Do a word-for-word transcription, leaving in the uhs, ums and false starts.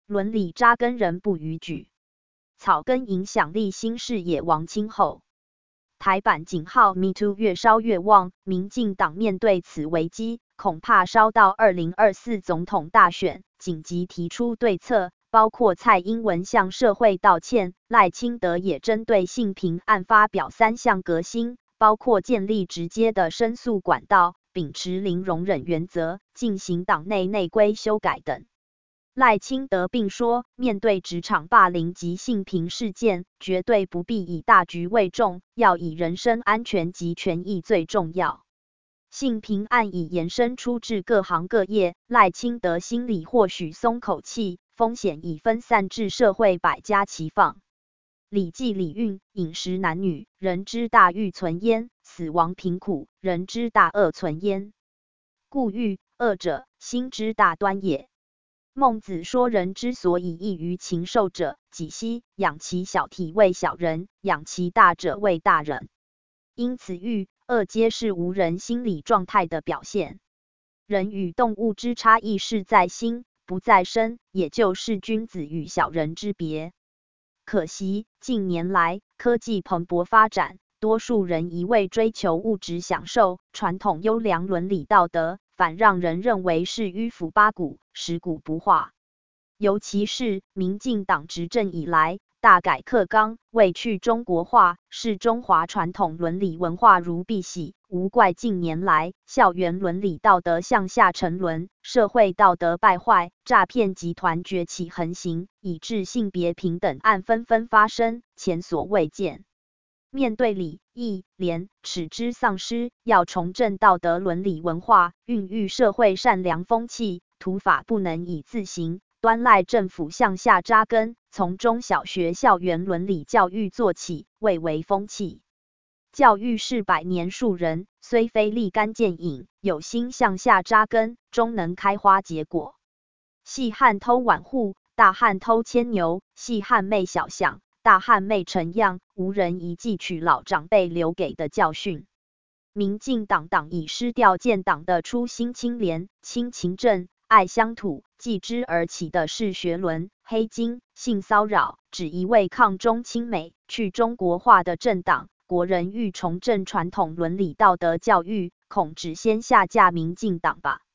伦理扎根人不逾矩，草根影响力新视野王清后。台版警号 Me Too 越烧越旺，民进党面对此危机，恐怕烧到二零二四总统大选，紧急提出对策，包括蔡英文向社会道歉，赖清德也针对性平案发表三项革新，包括建立直接的申诉管道，秉持零容忍原则，进行党内内规修改等。赖清德并说，面对职场霸凌及性平事件，绝对不必以大局为重，要以人身安全及权益最重要。性平案已延伸出至各行各业，赖清德心里或许松口气，风险已分散至社会百家齐放。礼记礼运，饮食男女，人之大欲存焉；死亡贫苦，人之大恶存焉。故欲恶者，心之大端也。孟子说，人之所以异于禽兽者，几希养其小体为小人，养其大者为大人。因此欲恶皆是无人心理状态的表现。人与动物之差异是在心，不在身，也就是君子与小人之别。可惜近年来科技蓬勃发展，多数人一味追求物质享受，传统优良伦理道德反让人认为是迂腐八股，食古不化。尤其是民进党执政以来，大改课纲，为去中国化，视中华传统伦理文化如敝屣，无怪近年来校园伦理道德向下沉沦，社会道德败坏，诈骗集团崛起横行，以致性别平等案纷纷发生，前所未见。面对礼、义、廉、耻之丧失，要重振道德伦理文化，孕育社会善良风气，土法不能以自行，端赖政府向下扎根，从中小学校园伦理教育做起，蔚为风气。教育是百年树人，虽非立竿见影，有心向下扎根，终能开花结果。细汉偷碗户，大汉偷牵牛，细汉媚小象，大汉媚成样，无人宜汲取老长辈留给的教训。民进党党已失掉建党的初心，清廉、亲勤政、爱乡土，继之而起的是学伦、黑金、性骚扰，只一味抗中亲美、去中国化的政党。国人欲重振传统伦理道德教育，恐只先下架民进党吧。